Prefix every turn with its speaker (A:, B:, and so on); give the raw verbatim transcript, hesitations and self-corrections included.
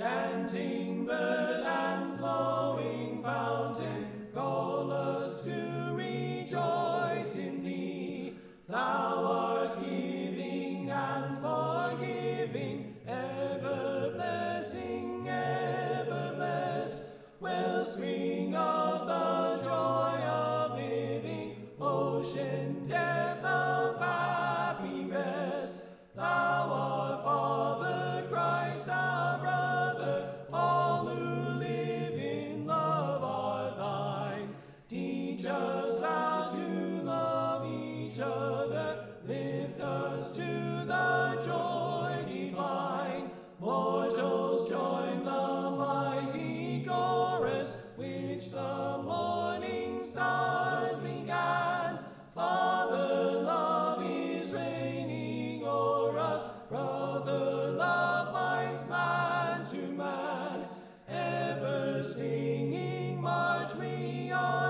A: chanting bird and flowing fountain, call us to rejoice in thee. Thou art giving and forgiving, ever blessing, ever blessed, wellspring of the joy of living, ocean depth of happy rest. Thou art Father, Christ our brother, all who live in love are thine. Teach us how to love each other, lift us to the joy divine. Mortals join the mighty chorus, which the morning stars began. Father love is reigning o'er us, brother love binds man to man. Ever singing march we on.